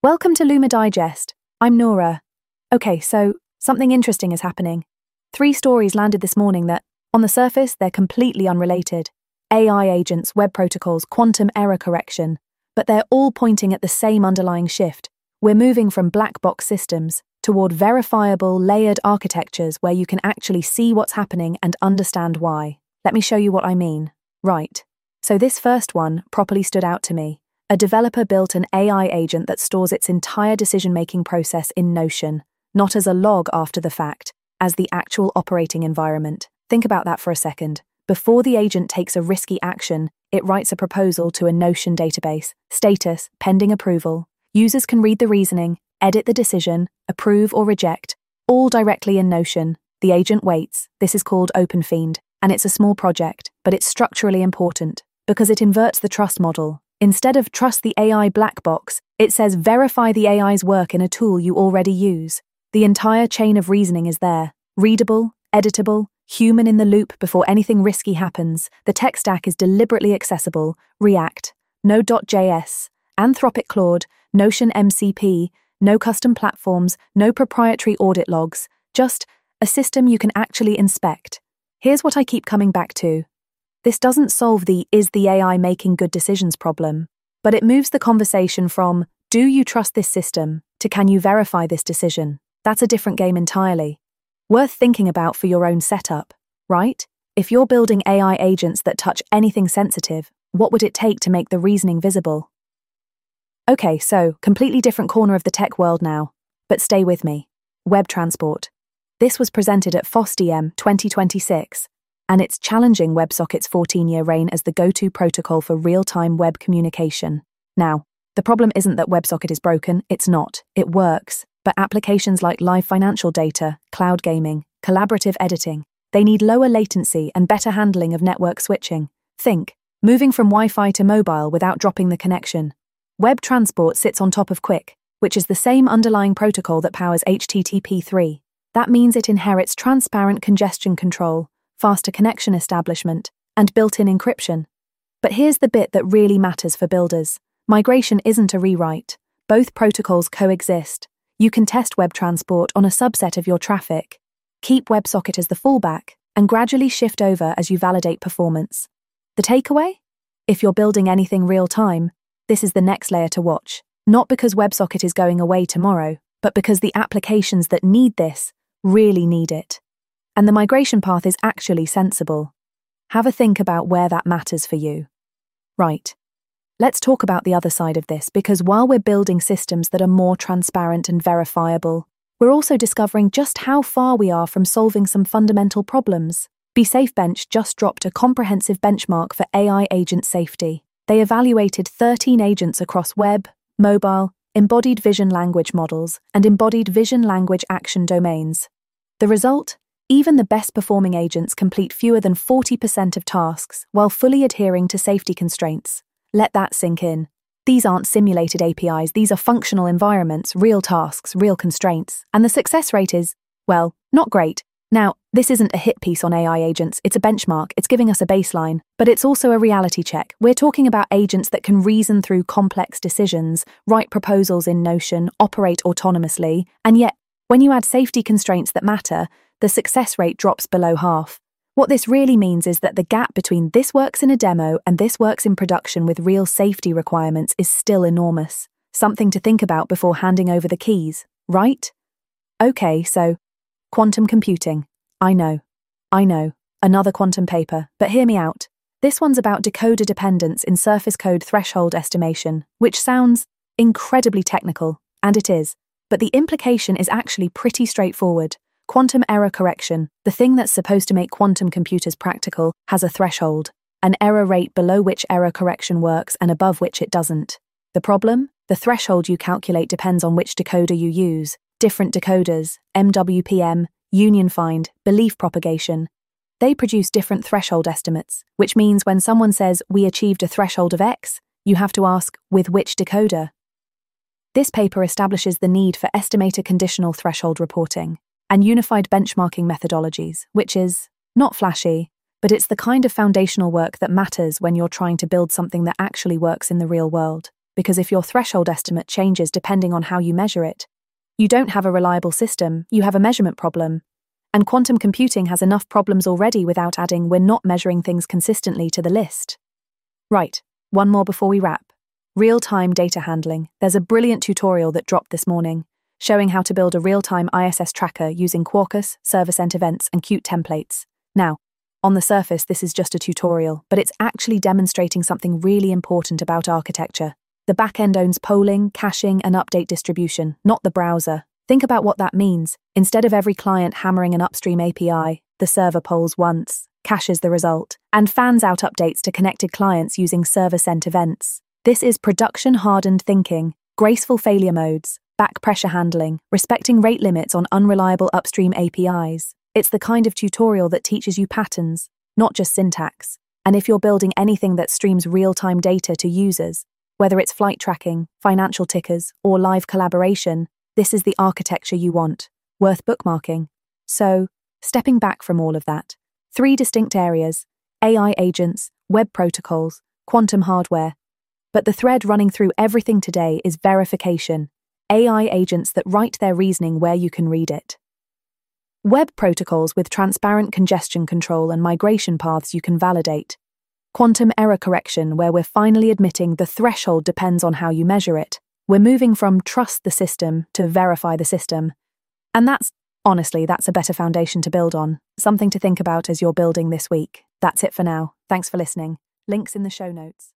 Welcome to Luma Digest. I'm Nora. Okay, so something interesting is happening. 3 stories landed this morning that, on the surface, they're completely unrelated. AI agents, web protocols, quantum error correction. But they're all pointing at the same underlying shift. We're moving from black box systems toward verifiable, layered architectures where you can actually see what's happening and understand why. Let me show you what I mean. Right. So this first one properly stood out to me. A developer built an AI agent that stores its entire decision-making process in Notion, not as a log after the fact, as the actual operating environment. Think about that for a second. Before the agent takes a risky action, it writes a proposal to a Notion database. Status, pending approval. Users can read the reasoning, edit the decision, approve or reject, all directly in Notion. The agent waits. This is called OpenFiend, and it's a small project, but it's structurally important because it inverts the trust model. Instead of trust the AI black box, it says verify the AI's work in a tool you already use. The entire chain of reasoning is there. Readable, editable, human in the loop before anything risky happens. The tech stack is deliberately accessible. React, Node.js, Anthropic Claude, Notion MCP, no custom platforms, no proprietary audit logs, just a system you can actually inspect. Here's what I keep coming back to. This doesn't solve the "is the AI making good decisions" problem, but it moves the conversation from "do you trust this system" to "can you verify this decision?" That's a different game entirely. Worth thinking about for your own setup, right? If you're building AI agents that touch anything sensitive, what would it take to make the reasoning visible? Okay, so completely different corner of the tech world now, but stay with me. Web transport. This was presented at FOSDEM 2026. And it's challenging WebSocket's 14-year reign as the go-to protocol for real-time web communication. Now, the problem isn't that WebSocket is broken, it's not. It works. But applications like live financial data, cloud gaming, collaborative editing, they need lower latency and better handling of network switching. Think, moving from Wi-Fi to mobile without dropping the connection. Web transport sits on top of QUIC, which is the same underlying protocol that powers HTTP/3. That means it inherits transparent congestion control, faster connection establishment, and built-in encryption. But here's the bit that really matters for builders. Migration isn't a rewrite. Both protocols coexist. You can test web transport on a subset of your traffic, keep WebSocket as the fallback, and gradually shift over as you validate performance. The takeaway? If you're building anything real-time, this is the next layer to watch. Not because WebSocket is going away tomorrow, but because the applications that need this really need it. And the migration path is actually sensible. Have a think about where that matters for you. Right. Let's talk about the other side of this, because while we're building systems that are more transparent and verifiable, we're also discovering just how far we are from solving some fundamental problems. BeSafeBench just dropped a comprehensive benchmark for AI agent safety. They evaluated 13 agents across web, mobile, embodied vision language models, and embodied vision language action domains. The result? Even the best-performing agents complete fewer than 40% of tasks while fully adhering to safety constraints. Let that sink in. These aren't simulated APIs, these are functional environments, real tasks, real constraints. And the success rate is, well, not great. Now, this isn't a hit piece on AI agents, it's a benchmark, it's giving us a baseline, but it's also a reality check. We're talking about agents that can reason through complex decisions, write proposals in Notion, operate autonomously, and yet, when you add safety constraints that matter, the success rate drops below half. What this really means is that the gap between this works in a demo and this works in production with real safety requirements is still enormous. Something to think about before handing over the keys, right? Okay, so, quantum computing. I know. Another quantum paper, but hear me out. This one's about decoder dependence in surface code threshold estimation, which sounds incredibly technical, and it is, but the implication is actually pretty straightforward. Quantum error correction, the thing that's supposed to make quantum computers practical, has a threshold, an error rate below which error correction works and above which it doesn't. The problem? The threshold you calculate depends on which decoder you use. Different decoders, MWPM, union find, belief propagation, they produce different threshold estimates, which means when someone says, "we achieved a threshold of X," you have to ask, with which decoder? This paper establishes the need for estimator conditional threshold reporting and unified benchmarking methodologies, which is not flashy, but it's the kind of foundational work that matters when you're trying to build something that actually works in the real world. because if your threshold estimate changes depending on how you measure it, you don't have a reliable system, you have a measurement problem. And quantum computing has enough problems already without adding "we're not measuring things consistently" to the list. Right, one more before we wrap. Real-time data handling. There's a brilliant tutorial that dropped this morning, showing how to build a real-time ISS tracker using Quarkus, server-sent events, and Qt templates. Now, on the surface, this is just a tutorial, but it's actually demonstrating something really important about architecture. The backend owns polling, caching, and update distribution, not the browser. Think about what that means. Instead of every client hammering an upstream API, the server polls once, caches the result, and fans out updates to connected clients using server-sent events. This is production-hardened thinking, graceful failure modes, back pressure handling, respecting rate limits on unreliable upstream APIs. It's the kind of tutorial that teaches you patterns, not just syntax. And if you're building anything that streams real-time data to users, whether it's flight tracking, financial tickers, or live collaboration, this is the architecture you want, worth bookmarking. So, stepping back from all of that, 3 distinct areas: AI agents, web protocols, quantum hardware. But the thread running through everything today is verification, AI agents that write their reasoning where you can read it. Web protocols with transparent congestion control and migration paths you can validate. Quantum error correction, where we're finally admitting the threshold depends on how you measure it. We're moving from trust the system to verify the system. And honestly, that's a better foundation to build on. Something to think about as you're building this week. That's it for now. Thanks for listening. Links in the show notes.